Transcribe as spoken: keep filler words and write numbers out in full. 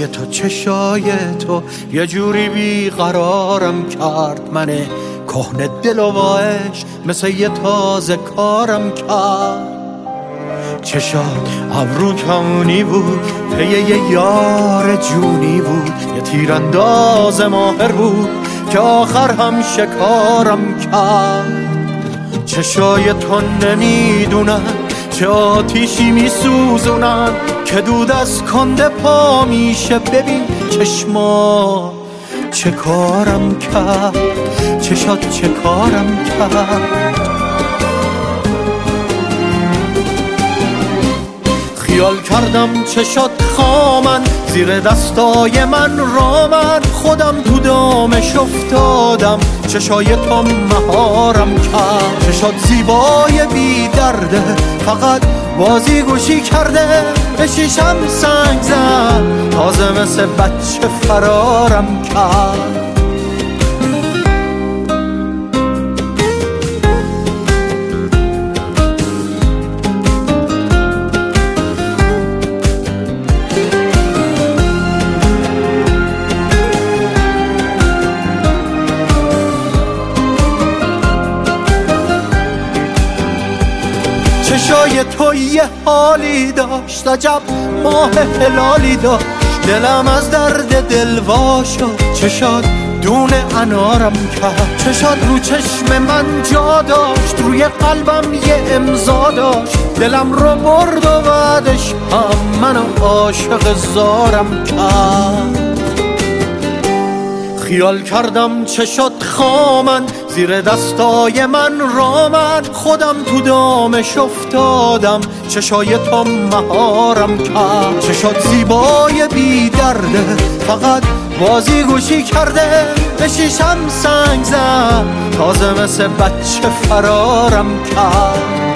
چشای تو چشای تو یه جوری بیقرارم کرد، من کهنه دل و واش مثل یه تازه کارم کرد. چشات ابرو کمونی بود، پی یه یار جونی بود، یه تیرانداز ماهر بود که آخر هم شکارم کرد. چشای تو نمیدونن چه آتیشی میسوزونن که دود از کنده پا میشه. ببین چشما چه کارم کرد، چشات چه کارم کرد. خیال کردم چشات خامن زیر دستای من رامن، خودم تو دامش افتادم چشای تو مهارم کرد. چشات زیبای بی درده فقط بازی گوشی کرده، به شیشم سنگ زد تازه مثل بچه فرارم کرد. چشای تو یه حالی داشت، عجب ماه هلالی داشت، دلم از درد دل وا شد. چشات دونه انارم کرد، چشات رو چشم من جا داشت، روی قلبم یه امضا داشت، دلم رو برد و بعدش هم منو عاشق زارم کرد. خیال کردم چشات خامن زیر دستای من رامن، خودم تو دامش افتادم چشای تو مهارم کرد. چشات زیبای بی درده فقط بازی گوشی کرده، به شیشم سنگ زد تازه مثل بچه فرارم کرد.